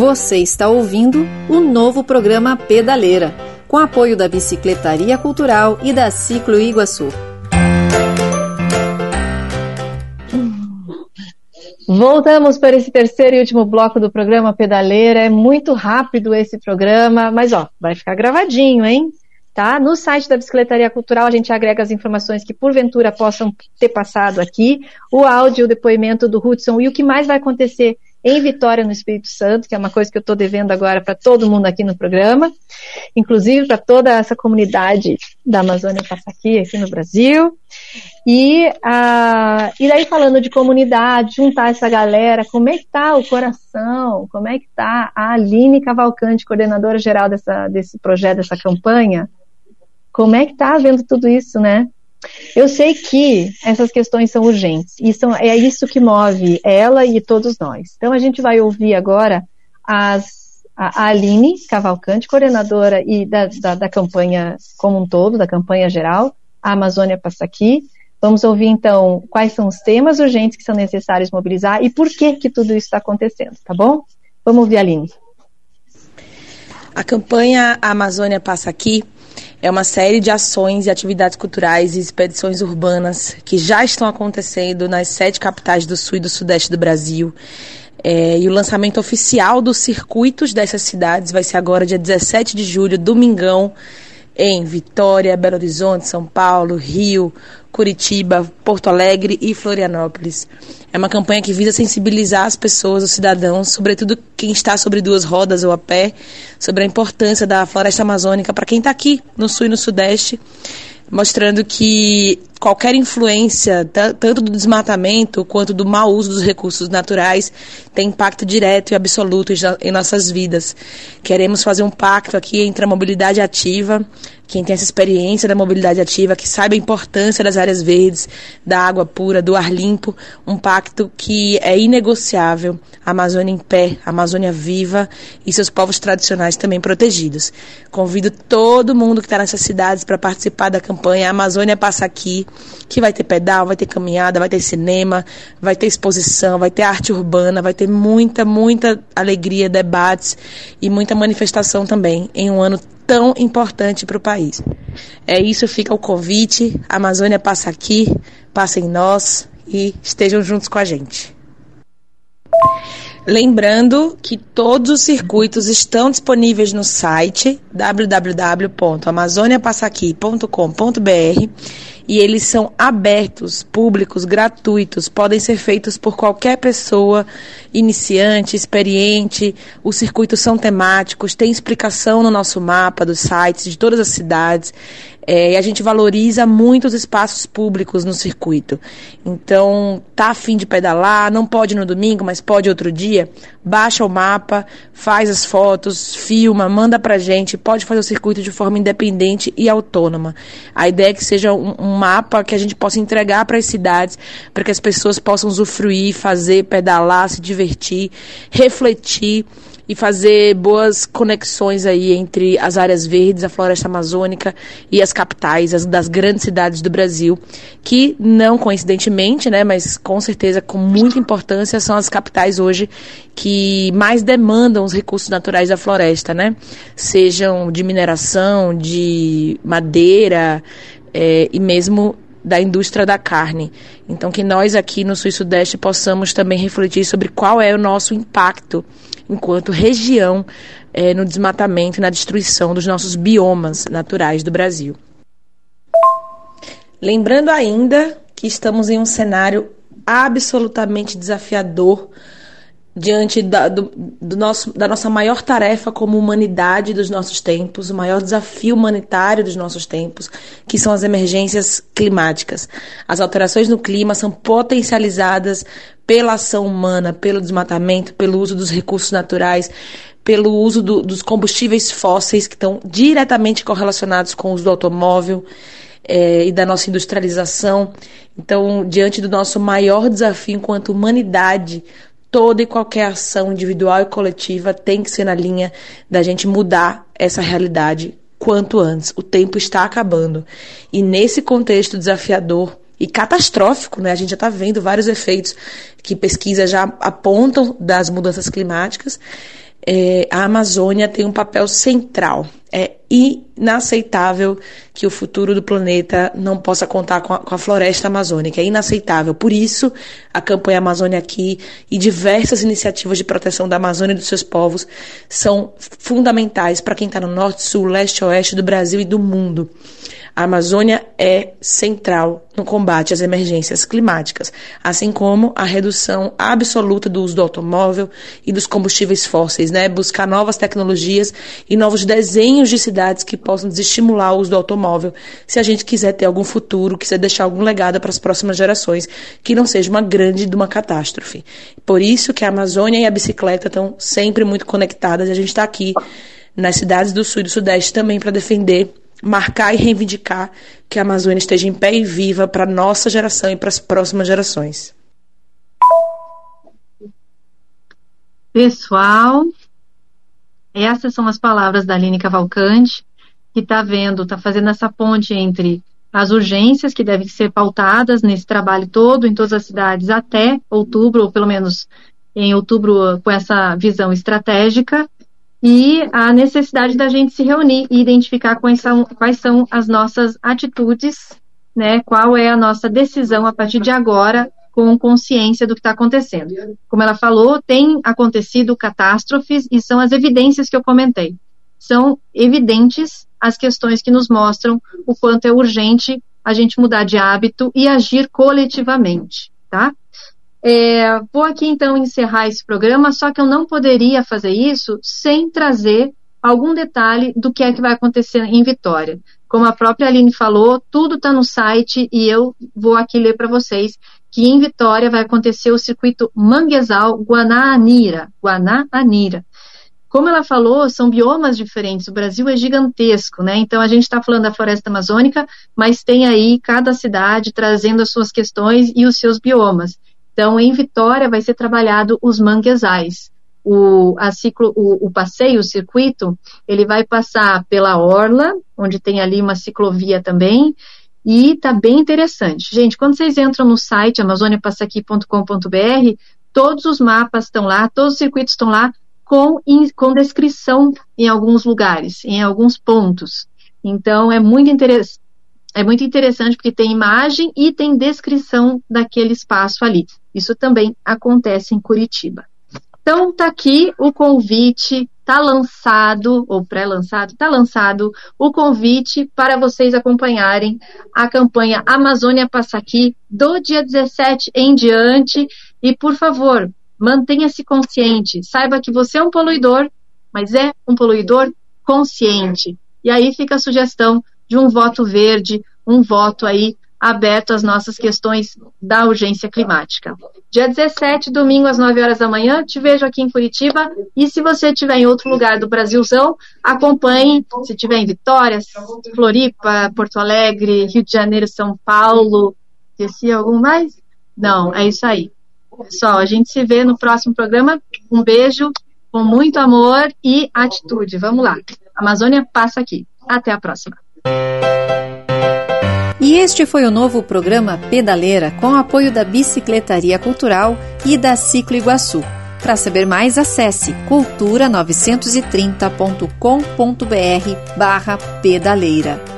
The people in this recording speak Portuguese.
Você está ouvindo o novo programa Pedaleira, com apoio da Bicicletaria Cultural e da Ciclo Iguaçu. Voltamos para esse terceiro e último bloco do programa Pedaleira. É muito rápido esse programa, mas vai ficar gravadinho, hein? Tá? No site da Bicicletaria Cultural a gente agrega as informações que porventura possam ter passado aqui, o áudio, o depoimento do Hudson e o que mais vai acontecer em Vitória, no Espírito Santo, que é uma coisa que eu estou devendo agora para todo mundo aqui no programa, inclusive para toda essa comunidade da Amazônia Passaqui aqui no Brasil. E daí falando de comunidade, juntar essa galera, como é que tá o coração, como é que tá a Aline Cavalcante, coordenadora geral desse projeto, dessa campanha, como é que tá vendo tudo isso, né? Eu sei que essas questões são urgentes, e é isso que move ela e todos nós. Então a gente vai ouvir agora a Aline Cavalcante, coordenadora da campanha como um todo, da campanha geral, a Amazônia Passaqui. Vamos ouvir então quais são os temas urgentes que são necessários mobilizar e por que tudo isso está acontecendo, tá bom? Vamos ouvir a Aline. A campanha Amazônia Passaqui é uma série de ações e atividades culturais e expedições urbanas que já estão acontecendo nas 7 capitais do sul e do sudeste do Brasil. E o lançamento oficial dos circuitos dessas cidades vai ser agora dia 17 de julho, domingão, em Vitória, Belo Horizonte, São Paulo, Rio, Curitiba, Porto Alegre e Florianópolis. É uma campanha que visa sensibilizar as pessoas, os cidadãos, sobretudo quem está sobre 2 rodas ou a pé, sobre a importância da floresta amazônica para quem está aqui no sul e no sudeste, mostrando que qualquer influência, tanto do desmatamento quanto do mau uso dos recursos naturais, tem impacto direto e absoluto em nossas vidas. Queremos fazer um pacto aqui entre a mobilidade ativa, quem tem essa experiência da mobilidade ativa, que saiba a importância das áreas verdes, da água pura, do ar limpo, um pacto que é inegociável, a Amazônia em pé, a Amazônia viva e seus povos tradicionais também protegidos. Convido todo mundo que está nessas cidades para participar da campanha Amazônia Passaqui, que vai ter pedal, vai ter caminhada, vai ter cinema, vai ter exposição, vai ter arte urbana, vai ter muita, muita alegria, debates e muita manifestação também em um ano tão importante para o país. É isso, fica o convite. A Amazônia passa aqui, passa em nós e estejam juntos com a gente. Lembrando que todos os circuitos estão disponíveis no site www.amazoniapassaqui.com.br e eles são abertos, públicos, gratuitos, podem ser feitos por qualquer pessoa, iniciante, experiente. Os circuitos são temáticos, tem explicação no nosso mapa dos sites de todas as cidades. E a gente valoriza muito os espaços públicos no circuito. Então, tá a fim de pedalar, não pode no domingo, mas pode outro dia, baixa o mapa, faz as fotos, filma, manda pra gente, pode fazer o circuito de forma independente e autônoma. A ideia é que seja um mapa que a gente possa entregar para as cidades, para que as pessoas possam usufruir, fazer, pedalar, se divertir, refletir e fazer boas conexões aí entre as áreas verdes, a floresta amazônica e as capitais, das grandes cidades do Brasil, que não coincidentemente, né, mas com certeza com muita importância, são as capitais hoje que mais demandam os recursos naturais da floresta, né? Sejam de mineração, de madeira e mesmo da indústria da carne. Então, que nós aqui no Sul e Sudeste possamos também refletir sobre qual é o nosso impacto enquanto região no desmatamento e na destruição dos nossos biomas naturais do Brasil. Lembrando ainda que estamos em um cenário absolutamente desafiador diante da nossa maior tarefa como humanidade dos nossos tempos, o maior desafio humanitário dos nossos tempos, que são as emergências climáticas. As alterações no clima são potencializadas pela ação humana, pelo desmatamento, pelo uso dos recursos naturais, pelo uso dos combustíveis fósseis que estão diretamente correlacionados com o uso do automóvel e da nossa industrialização. Então, diante do nosso maior desafio enquanto humanidade, toda e qualquer ação individual e coletiva tem que ser na linha da gente mudar essa realidade quanto antes. O tempo está acabando. E nesse contexto desafiador e catastrófico, né, a gente já está vendo vários efeitos que pesquisas já apontam das mudanças climáticas, a Amazônia tem um papel central. É inaceitável que o futuro do planeta não possa contar com a floresta amazônica. É inaceitável. Por isso, a campanha Amazônia Aqui e diversas iniciativas de proteção da Amazônia e dos seus povos são fundamentais para quem está no norte, sul, leste, oeste do Brasil e do mundo. A Amazônia é central no combate às emergências climáticas, assim como a redução absoluta do uso do automóvel e dos combustíveis fósseis, né? Buscar novas tecnologias e novos desenhos de cidades que possam desestimular o uso do automóvel, se a gente quiser ter algum futuro, quiser deixar algum legado para as próximas gerações, que não seja uma grande de uma catástrofe. Por isso que a Amazônia e a bicicleta estão sempre muito conectadas, e a gente está aqui nas cidades do sul e do sudeste também para defender, marcar e reivindicar que a Amazônia esteja em pé e viva para a nossa geração e para as próximas gerações. Pessoal, essas são as palavras da Aline Cavalcante, que está fazendo essa ponte entre as urgências que devem ser pautadas nesse trabalho todo, em todas as cidades, até outubro, ou pelo menos em outubro, com essa visão estratégica, e a necessidade da gente se reunir e identificar quais são as nossas atitudes, né? Qual é a nossa decisão a partir de agora, com consciência do que está acontecendo. Como ela falou, tem acontecido catástrofes e são as evidências que eu comentei. São evidentes as questões que nos mostram o quanto é urgente a gente mudar de hábito e agir coletivamente, tá? Vou aqui então encerrar esse programa, só que eu não poderia fazer isso sem trazer algum detalhe do que é que vai acontecer em Vitória. Como a própria Aline falou, tudo está no site e eu vou aqui ler para vocês que em Vitória vai acontecer o circuito Manguezal Guananira. Como ela falou, são biomas diferentes, o Brasil é gigantesco, né? Então a gente está falando da floresta amazônica, mas tem aí cada cidade trazendo as suas questões e os seus biomas. Então, em Vitória vai ser trabalhado os manguezais. O passeio, o circuito, ele vai passar pela orla, onde tem ali uma ciclovia também, e está bem interessante. Gente, quando vocês entram no site amazoniapassaqui.com.br, todos os mapas estão lá, todos os circuitos estão lá, com descrição em alguns lugares, em alguns pontos. Então, é muito interessante porque tem imagem e tem descrição daquele espaço ali. Isso também acontece em Curitiba. Então, está aqui o convite, está lançado, ou pré-lançado, está lançado o convite para vocês acompanharem a campanha Amazônia Passa Aqui do dia 17 em diante. E, por favor, mantenha-se consciente. Saiba que você é um poluidor, mas é um poluidor consciente. E aí fica a sugestão de um voto verde, um voto aí aberto às nossas questões da urgência climática. Dia 17, domingo, às 9 horas da manhã, te vejo aqui em Curitiba, e se você estiver em outro lugar do Brasilzão, acompanhe, se estiver em Vitória, Floripa, Porto Alegre, Rio de Janeiro, São Paulo, esqueci algum mais? Não, é isso aí. Pessoal, a gente se vê no próximo programa. Um beijo, com muito amor e atitude. Vamos lá. Amazônia Passa Aqui. Até a próxima. E este foi o novo programa Pedaleira, com o apoio da Bicicletaria Cultural e da Ciclo Iguaçu. Para saber mais, acesse cultura930.com.br/pedaleira.